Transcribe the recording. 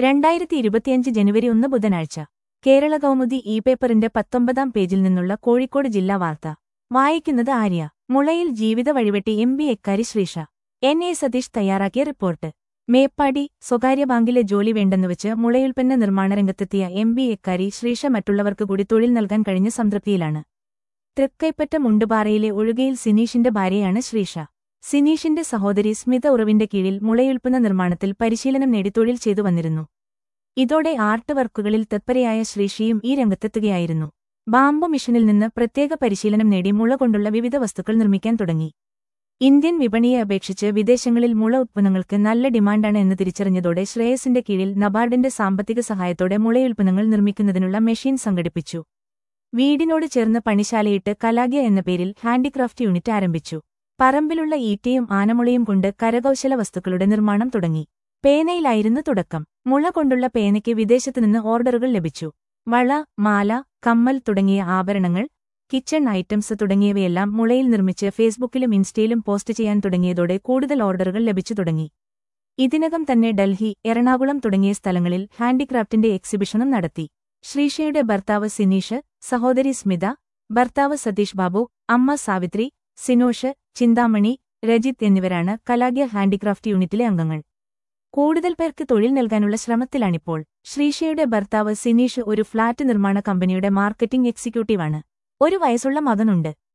2025 ജനുവരി 1 ബുധനാഴ്ച കേരള കൗമുദി പേപ്പറിന്റെ 19-ാം പേജിൽ നിന്നുള്ള കോഴിക്കോട് ജില്ലാ വാർത്ത വായിക്കുന്നത് ആര്യ. മുളയിൽ ജീവിത വഴിവെട്ടി എക്കാരി ശ്രീഷ. എൻ.എ. സതീഷ് തയ്യാറാക്കിയ റിപ്പോർട്ട്. മേപ്പാടി സ്വകാര്യ ബാങ്കിലെ ജോലി വേണ്ടെന്നുവച്ച് മുളയുൽപ്പന്ന നിർമ്മാണരംഗത്തെത്തിയ എക്കാരി ശ്രീഷ മറ്റുള്ളവർക്ക് കൂടി തൊഴിൽ നൽകാൻ കഴിഞ്ഞ സംതൃപ്തിയിലാണ്. തൃക്കൈപ്പറ്റ മുണ്ടുപാറയിലെ ഒഴുകയിൽ സിനീഷിന്റെ ഭാര്യയാണ് ശ്രീഷ. സിനീഷിന്റെ സഹോദരി സ്മിത ഉറവിന്റെ കീഴിൽ മുളയുൽപ്പന്ന നിർമ്മാണത്തിൽ പരിശീലനം നേടി തൊഴിൽ ചെയ്തു വന്നിരുന്നു. ഇതോടെ ആർട്ട് വർക്കുകളിൽ തത്പരയായ ശ്രീഷയും ഈ രംഗത്തെത്തുകയായിരുന്നു. ബാംബു മിഷനിൽ നിന്ന് പ്രത്യേക പരിശീലനം നേടി മുള കൊണ്ടുള്ള വിവിധ വസ്തുക്കൾ നിർമ്മിക്കാൻ തുടങ്ങി. ഇന്ത്യൻ വിപണിയെ അപേക്ഷിച്ച് വിദേശങ്ങളിൽ മുള ഉത്പന്നങ്ങൾക്ക് നല്ല ഡിമാൻഡാണ് എന്ന് തിരിച്ചറിഞ്ഞതോടെ ശ്രേയസിന്റെ കീഴിൽ നബാർഡിന്റെ സാമ്പത്തിക സഹായത്തോടെ മുളയുൽപ്പന്നങ്ങൾ നിർമ്മിക്കുന്നതിനുള്ള മെഷീൻ സംഘടിപ്പിച്ചു. വീടിനോട് ചേർന്ന് പണിശാലയിട്ട് കലാഗ്യ എന്ന പേരിൽ ഹാൻഡിക്രാഫ്റ്റ് യൂണിറ്റ് ആരംഭിച്ചു. പറമ്പിലുള്ള ഈറ്റയും ആനമുളയും കൊണ്ട് കരകൗശല വസ്തുക്കളുടെ നിർമ്മാണം തുടങ്ങി. പേനയിലായിരുന്നു തുടക്കം. മുള കൊണ്ടുള്ള പേനയ്ക്ക് വിദേശത്തുനിന്ന് ഓർഡറുകൾ ലഭിച്ചു. വള, മാല, കമ്മൽ തുടങ്ങിയ ആഭരണങ്ങൾ, കിച്ചൺ ഐറ്റംസ് തുടങ്ങിയവയെല്ലാം മുളയിൽ നിർമ്മിച്ച് ഫേസ്ബുക്കിലും ഇൻസ്റ്റയിലും പോസ്റ്റ് ചെയ്യാൻ തുടങ്ങിയതോടെ കൂടുതൽ ഓർഡറുകൾ ലഭിച്ചു തുടങ്ങി. ഇതിനകം തന്നെ ഡൽഹി, എറണാകുളം തുടങ്ങിയ സ്ഥലങ്ങളിൽ ഹാൻഡിക്രാഫ്റ്റിന്റെ എക്സിബിഷനും നടത്തി. ശ്രീഷയുടെ ഭർത്താവ് സിനീഷ്, സഹോദരി സ്മിത, ഭർത്താവ് സതീഷ് ബാബു, അമ്മ സാവിത്രി, സിനോഷ്, ചിന്താമണി, രജിത് എന്നിവരാണ് കലാഗ്യ ഹാൻഡിക്രാഫ്റ്റ് യൂണിറ്റിലെ അംഗങ്ങൾ. കൂടുതൽ പേർക്ക് തൊഴിൽ നൽകാനുള്ള ശ്രമത്തിലാണിപ്പോൾ. ശ്രീഷയുടെ ഭർത്താവ് സിനീഷ് ഒരു ഫ്ളാറ്റ് നിർമ്മാണ കമ്പനിയുടെ മാർക്കറ്റിംഗ് എക്സിക്യൂട്ടീവാണ്. 1 വയസ്സുള്ള മകനുണ്ട്.